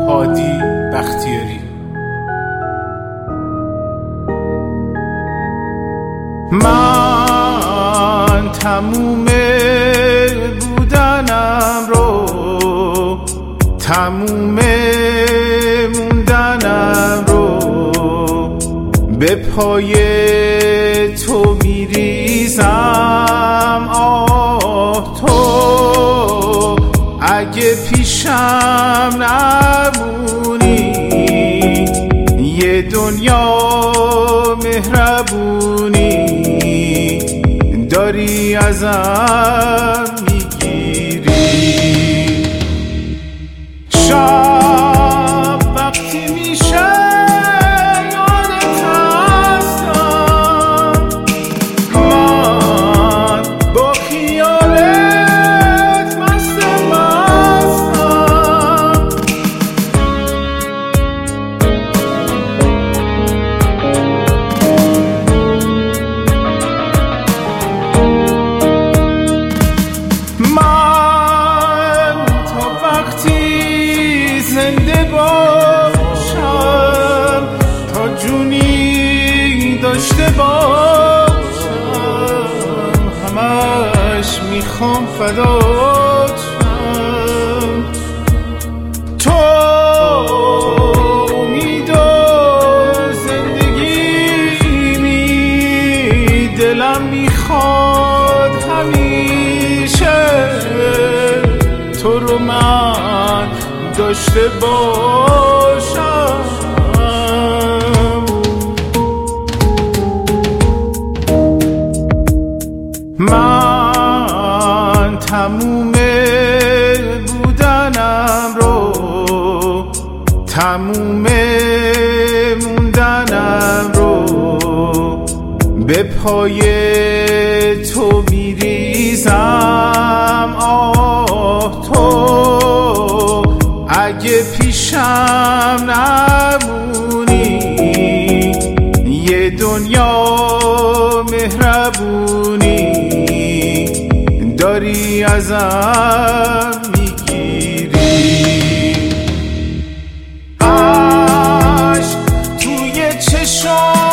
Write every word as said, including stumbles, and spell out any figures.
هادی بختیاری. من تموم بودنم رو، تموم موندنم رو به پای تو میریزم. آه تو اگه پیشم نمونی، یه دنیا مهربونی داری ازم میگیری. شب وقتی میشه یادت هستم، من با خیالت مست مستم. من تا وقتی زنده باشم، تا جونی داشته باشم، همش میخوام فدات شم. تو امید و زندگیمی، دلم میخواد همیشه تو رو من داشته باشم. من تموم بودنم رو، تموم موندنم رو به پای تو میریزم. آه تو اگه پیشم نمونی، یه دنیا مهربونی داری ازم میگیری. عشق توی چشام